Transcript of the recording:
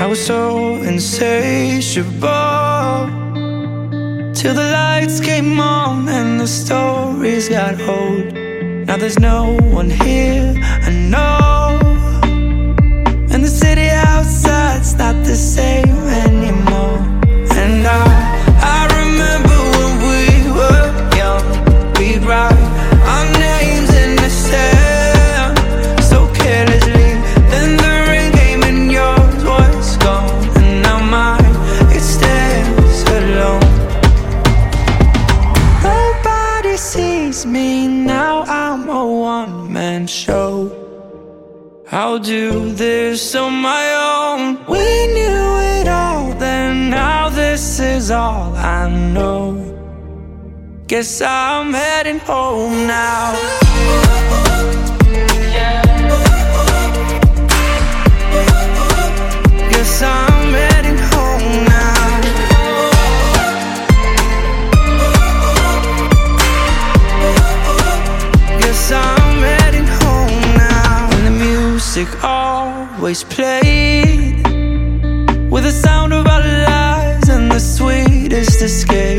I was so insatiable, till the lights came on and the stories got old. Now there's no one here, I know, and the city outside's not the same anymore. And I remember when we were young, we'd write our names in the sand so carelessly. Then the ring came and yours was gone, and now mine, it stands alone. Nobody sees me now, I'm a one-man show. I'll do this on my own. We knew it all then, now this is all I know. Guess I'm heading home now. Guess I'm heading home now. Guess I'm heading home now. And the music always played with the sound of our lives and the sweetest escape.